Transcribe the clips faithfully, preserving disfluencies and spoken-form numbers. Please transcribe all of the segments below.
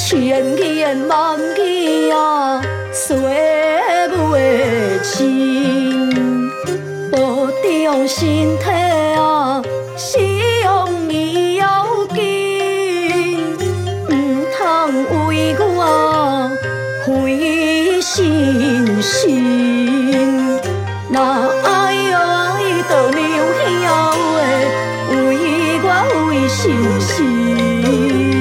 千言万语啊，说袂清，保重身体啊，是用伊要紧，唔通为我费心神。若爱爱就流兄的，为我费心神。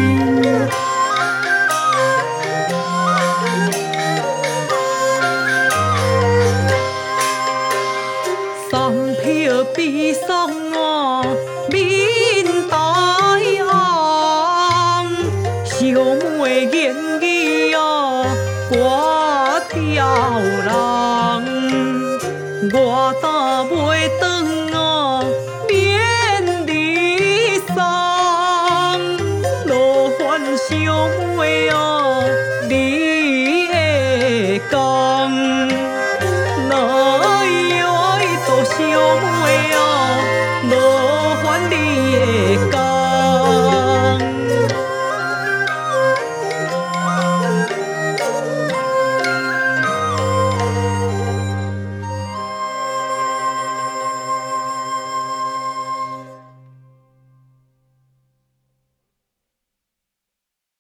送票比送我面大红，小妹言语哦挂吊人，我打袂转哦免离丧，劳烦小妹哦。